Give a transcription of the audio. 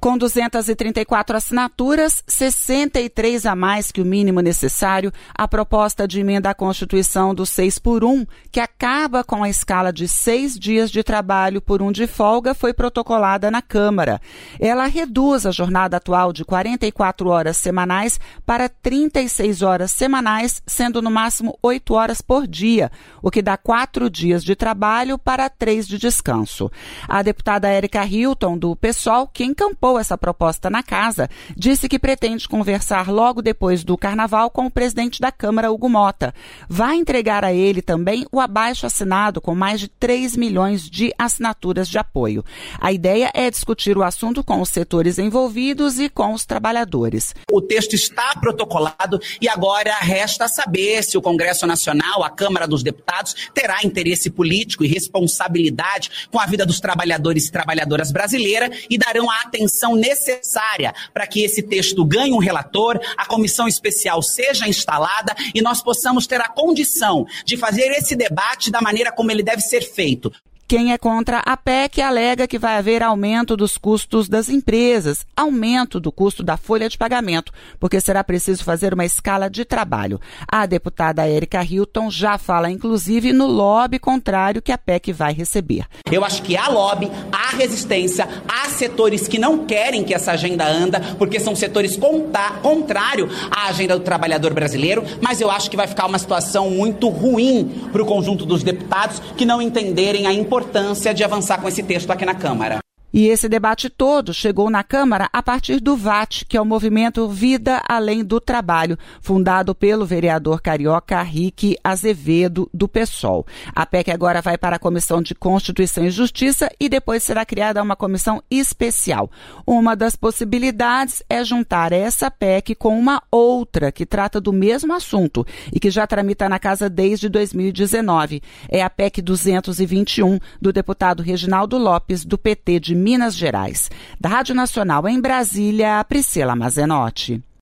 Com 234 assinaturas, 63 a mais que o mínimo necessário, a proposta de emenda à Constituição do 6x1, que acaba com a escala de 6 dias de trabalho por 1 de folga, foi protocolada na Câmara. Ela reduz a jornada atual de 44 horas semanais para 36 horas semanais, sendo no máximo 8 horas por dia, o que dá 4 dias de trabalho para 3 de descanso. A deputada Érica Hilton, do PSOL, que encampou essa proposta na casa, disse que pretende conversar logo depois do Carnaval com o presidente da Câmara, Hugo Mota. Vai entregar a ele também o abaixo-assinado com mais de 3 milhões de assinaturas de apoio. A ideia é discutir o assunto com os setores envolvidos e com os trabalhadores. O texto está protocolado e agora resta saber se o Congresso Nacional, a Câmara dos Deputados, terá interesse político e responsabilidade com a vida dos trabalhadores e trabalhadoras brasileiras e darão a atenção necessária para que esse texto ganhe um relator, a comissão especial seja instalada e nós possamos ter a condição de fazer esse debate da maneira como ele deve ser feito. Quem é contra a PEC alega que vai haver aumento dos custos das empresas, aumento do custo da folha de pagamento, porque será preciso fazer uma escala de trabalho. A deputada Érica Hilton já fala, inclusive, no lobby contrário que a PEC vai receber. Eu acho que há lobby, há resistência, há setores que não querem que essa agenda anda, porque são setores contrários à agenda do trabalhador brasileiro, mas eu acho que vai ficar uma situação muito ruim para o conjunto dos deputados que não entenderem a importância de avançar com esse texto aqui na Câmara. E esse debate todo chegou na Câmara a partir do VAT, que é o movimento Vida Além do Trabalho, fundado pelo vereador carioca Rick Azevedo, do PSOL. A PEC agora vai para a Comissão de Constituição e Justiça e depois será criada uma comissão especial. Uma das possibilidades é juntar essa PEC com uma outra que trata do mesmo assunto e que já tramita na Casa desde 2019. É a PEC 221, do deputado Reginaldo Lopes, do PT de Minas Gerais. Da Rádio Nacional em Brasília, Priscila Mazenotti.